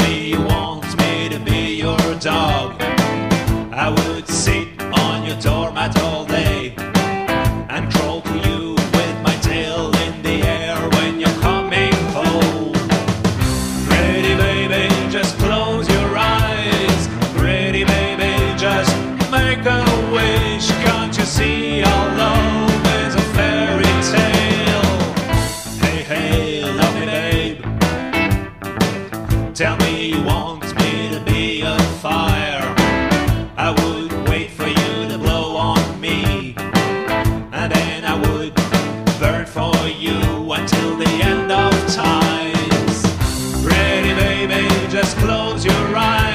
me you want me to be your dog. I would sit on your doormat all day and crawl to you with my tail in the air when you're coming home. Pretty baby, just close your eyes. Pretty baby, just make a wish. Can't you see our love is a fairy tale? Hey, hey, love me babe, tell me you want me to be a fire. I would wait for you to blow on me, and then I would burn for you until the end of times. Pretty baby, just close your eyes.